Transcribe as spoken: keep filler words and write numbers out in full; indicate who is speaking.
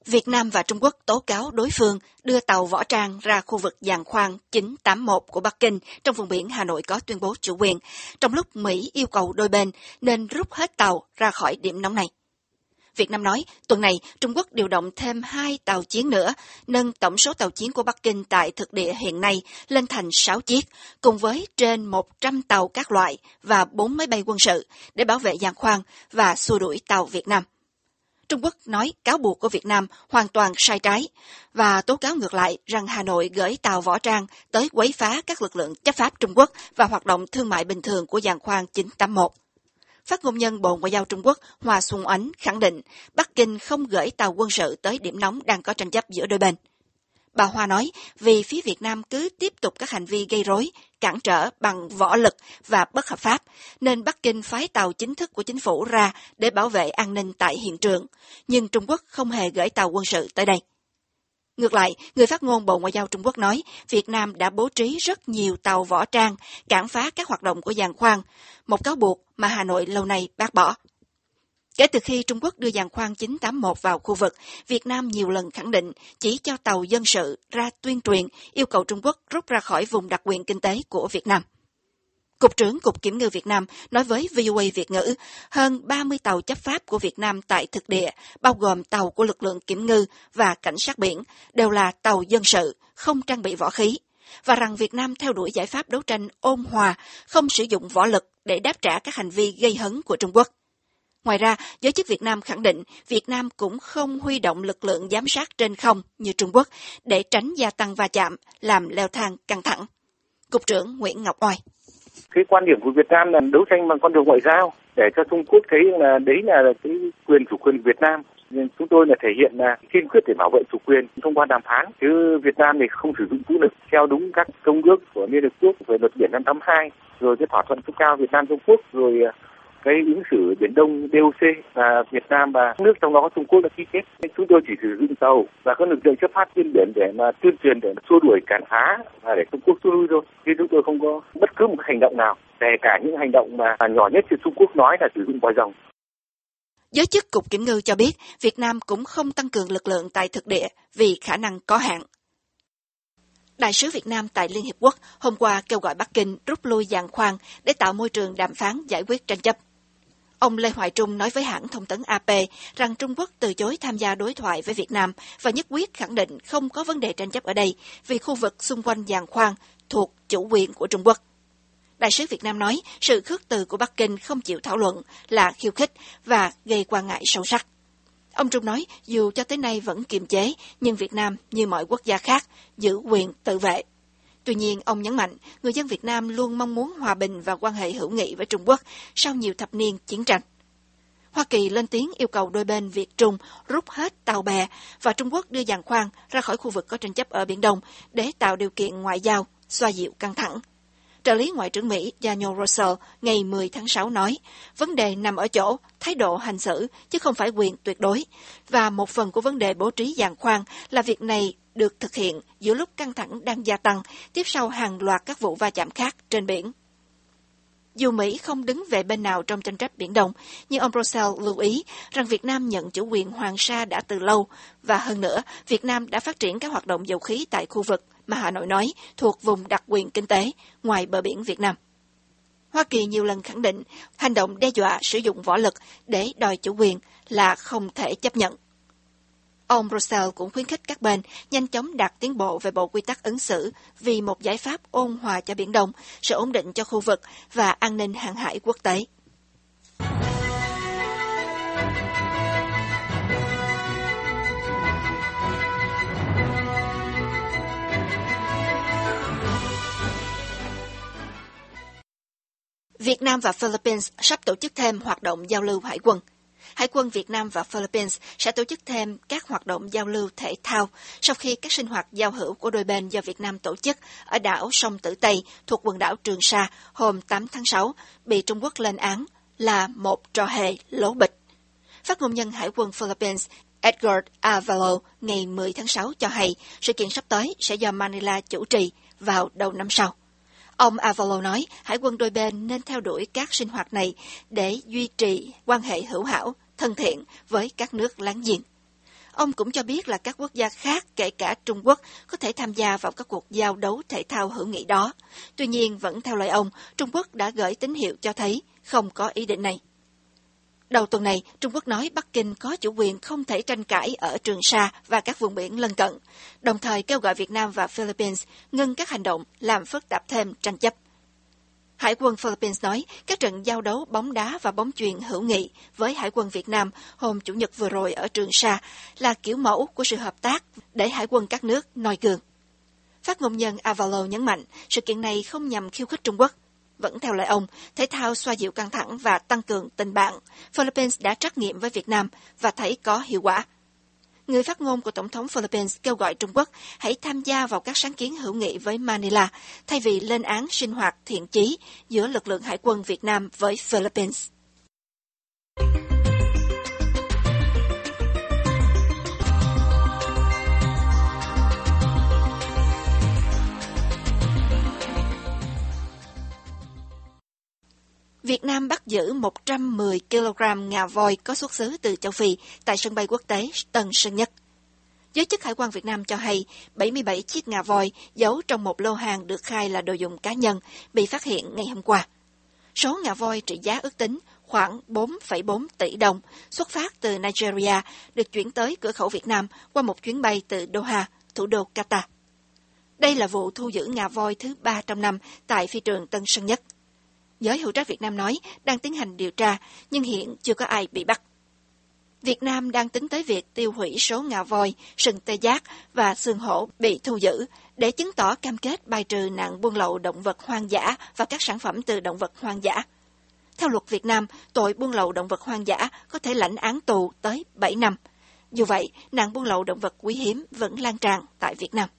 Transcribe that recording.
Speaker 1: Việt Nam và Trung Quốc tố cáo đối phương đưa tàu võ trang ra khu vực giàn khoan chín tám mốt của Bắc Kinh trong vùng biển Hà Nội có tuyên bố chủ quyền, trong lúc Mỹ yêu cầu đôi bên nên rút hết tàu ra khỏi điểm nóng này. Việt Nam nói tuần này Trung Quốc điều động thêm hai tàu chiến nữa, nâng tổng số tàu chiến của Bắc Kinh tại thực địa hiện nay lên thành sáu chiếc, cùng với trên một trăm tàu các loại và bốn máy bay quân sự để bảo vệ giàn khoan và xua đuổi tàu Việt Nam. Trung Quốc nói cáo buộc của Việt Nam hoàn toàn sai trái và tố cáo ngược lại rằng Hà Nội gửi tàu võ trang tới quấy phá các lực lượng chấp pháp Trung Quốc và hoạt động thương mại bình thường của giàn khoan chín tám mốt. Phát ngôn nhân Bộ Ngoại giao Trung Quốc Hoa Xuân Oánh khẳng định Bắc Kinh không gửi tàu quân sự tới điểm nóng đang có tranh chấp giữa đôi bên. Bà Hoa nói vì phía Việt Nam cứ tiếp tục các hành vi gây rối, cản trở bằng võ lực và bất hợp pháp, nên Bắc Kinh phái tàu chính thức của chính phủ ra để bảo vệ an ninh tại hiện trường, nhưng Trung Quốc không hề gửi tàu quân sự tới đây. Ngược lại, người phát ngôn Bộ Ngoại giao Trung Quốc nói Việt Nam đã bố trí rất nhiều tàu võ trang cản phá các hoạt động của giàn khoan, một cáo buộc mà Hà Nội lâu nay bác bỏ. Kể từ khi Trung Quốc đưa giàn khoan chín tám mốt vào khu vực, Việt Nam nhiều lần khẳng định chỉ cho tàu dân sự ra tuyên truyền yêu cầu Trung Quốc rút ra khỏi vùng đặc quyền kinh tế của Việt Nam. Cục trưởng Cục Kiểm ngư Việt Nam nói với vê o a Việt ngữ, hơn ba mươi tàu chấp pháp của Việt Nam tại thực địa, bao gồm tàu của lực lượng kiểm ngư và cảnh sát biển, đều là tàu dân sự, không trang bị võ khí, và rằng Việt Nam theo đuổi giải pháp đấu tranh ôn hòa, không sử dụng võ lực để đáp trả các hành vi gây hấn của Trung Quốc. Ngoài ra, giới chức Việt Nam khẳng định Việt Nam cũng không huy động lực lượng giám sát trên không như Trung Quốc để tránh gia tăng va chạm, làm leo thang căng thẳng. Cục trưởng Nguyễn Ngọc Oai.
Speaker 2: Cái quan điểm của Việt Nam là đấu tranh bằng con đường ngoại giao để cho Trung Quốc thấy là đấy là cái quyền chủ quyền của Việt Nam. Nhưng chúng tôi là thể hiện là kiên quyết để bảo vệ chủ quyền thông qua đàm phán, chứ Việt Nam thì không sử dụng vũ lực theo đúng các công ước của Liên Hợp Quốc về luật biển năm tám hai, rồi cái thỏa thuận cấp cao Việt Nam Trung Quốc, rồi cái ứng xử Biển Đông đê ô xê và Việt Nam và nước trong đó Trung Quốc đã ký kết. Chúng tôi chỉ sử dụng tàu và các lực lượng chấp pháp trên biển để mà tuyên truyền, để xua đuổi cản phá và để Trung Quốc xua lui thôi. Chứ chúng tôi không có bất cứ một hành động nào, kể cả những hành động mà nhỏ nhất thì Trung Quốc nói là sử dụng vòi rồng.
Speaker 1: Giới chức Cục Kiểm ngư cho biết Việt Nam cũng không tăng cường lực lượng tại thực địa vì khả năng có hạn. Đại sứ Việt Nam tại Liên Hiệp Quốc hôm qua kêu gọi Bắc Kinh rút lui giàn khoan để tạo môi trường đàm phán giải quyết tranh chấp. Ông Lê Hoài Trung nói với hãng thông tấn a pê rằng Trung Quốc từ chối tham gia đối thoại với Việt Nam và nhất quyết khẳng định không có vấn đề tranh chấp ở đây vì khu vực xung quanh giàn khoan thuộc chủ quyền của Trung Quốc. Đại sứ Việt Nam nói sự khước từ của Bắc Kinh không chịu thảo luận là khiêu khích và gây quan ngại sâu sắc. Ông Trung nói dù cho tới nay vẫn kiềm chế, nhưng Việt Nam như mọi quốc gia khác giữ quyền tự vệ. Tuy nhiên, ông nhấn mạnh người dân Việt Nam luôn mong muốn hòa bình và quan hệ hữu nghị với Trung Quốc sau nhiều thập niên chiến tranh. Hoa Kỳ lên tiếng yêu cầu đôi bên Việt Trung rút hết tàu bè và Trung Quốc đưa giàn khoan ra khỏi khu vực có tranh chấp ở Biển Đông để tạo điều kiện ngoại giao, xoa dịu căng thẳng. Trợ lý Ngoại trưởng Mỹ Daniel Russell ngày mười tháng sáu nói, vấn đề nằm ở chỗ thái độ hành xử chứ không phải quyền tuyệt đối, và một phần của vấn đề bố trí giàn khoan là việc này được thực hiện giữa lúc căng thẳng đang gia tăng, tiếp sau hàng loạt các vụ va chạm khác trên biển. Dù Mỹ không đứng về bên nào trong tranh chấp Biển Đông, nhưng ông Russell lưu ý rằng Việt Nam nhận chủ quyền Hoàng Sa đã từ lâu, và hơn nữa, Việt Nam đã phát triển các hoạt động dầu khí tại khu vực mà Hà Nội nói thuộc vùng đặc quyền kinh tế ngoài bờ biển Việt Nam. Hoa Kỳ nhiều lần khẳng định hành động đe dọa sử dụng võ lực để đòi chủ quyền là không thể chấp nhận. Ông Russell cũng khuyến khích các bên nhanh chóng đạt tiến bộ về bộ quy tắc ứng xử vì một giải pháp ôn hòa cho Biển Đông, sự ổn định cho khu vực và an ninh hàng hải quốc tế. Việt Nam và Philippines sắp tổ chức thêm hoạt động giao lưu hải quân. Hải quân Việt Nam và Philippines sẽ tổ chức thêm các hoạt động giao lưu thể thao sau khi các sinh hoạt giao hữu của đôi bên do Việt Nam tổ chức ở đảo Song Tử Tây thuộc quần đảo Trường Sa hôm tám tháng sáu bị Trung Quốc lên án là một trò hề lố bịch. Phát ngôn nhân Hải quân Philippines Edgar Avalo ngày mười tháng sáu cho hay sự kiện sắp tới sẽ do Manila chủ trì vào đầu năm sau. Ông Avalo nói Hải quân đôi bên nên theo đuổi các sinh hoạt này để duy trì quan hệ hữu hảo, thân thiện với các nước láng giềng. Ông cũng cho biết là các quốc gia khác, kể cả Trung Quốc, có thể tham gia vào các cuộc giao đấu thể thao hữu nghị đó. Tuy nhiên, vẫn theo lời ông, Trung Quốc đã gửi tín hiệu cho thấy không có ý định này. Đầu tuần này, Trung Quốc nói Bắc Kinh có chủ quyền không thể tranh cãi ở Trường Sa và các vùng biển lân cận, đồng thời kêu gọi Việt Nam và Philippines ngưng các hành động làm phức tạp thêm tranh chấp. Hải quân Philippines nói các trận giao đấu bóng đá và bóng chuyền hữu nghị với Hải quân Việt Nam hôm Chủ nhật vừa rồi ở Trường Sa là kiểu mẫu của sự hợp tác để Hải quân các nước noi gương. Phát ngôn nhân Avalo nhấn mạnh sự kiện này không nhằm khiêu khích Trung Quốc. Vẫn theo lời ông, thể thao xoa dịu căng thẳng và tăng cường tình bạn, Philippines đã trắc nghiệm với Việt Nam và thấy có hiệu quả. Người phát ngôn của Tổng thống Philippines kêu gọi Trung Quốc hãy tham gia vào các sáng kiến hữu nghị với Manila thay vì lên án sinh hoạt thiện chí giữa lực lượng Hải quân Việt Nam với Philippines. Việt Nam bắt giữ một trăm mười ki lô gam ngà voi có xuất xứ từ châu Phi tại sân bay quốc tế Tân Sơn Nhất. Giới chức Hải quan Việt Nam cho hay bảy mươi bảy chiếc ngà voi giấu trong một lô hàng được khai là đồ dùng cá nhân bị phát hiện ngày hôm qua. Số ngà voi trị giá ước tính khoảng bốn phẩy bốn tỷ đồng, xuất phát từ Nigeria, được chuyển tới cửa khẩu Việt Nam qua một chuyến bay từ Doha, thủ đô Qatar. Đây là vụ thu giữ ngà voi thứ ba trong năm tại phi trường Tân Sơn Nhất. Giới hữu trách Việt Nam nói đang tiến hành điều tra, nhưng hiện chưa có ai bị bắt. Việt Nam đang tính tới việc tiêu hủy số ngà voi, sừng tê giác và xương hổ bị thu giữ để chứng tỏ cam kết bài trừ nạn buôn lậu động vật hoang dã và các sản phẩm từ động vật hoang dã. Theo luật Việt Nam, tội buôn lậu động vật hoang dã có thể lãnh án tù tới bảy năm. Dù vậy, nạn buôn lậu động vật quý hiếm vẫn lan tràn tại Việt Nam.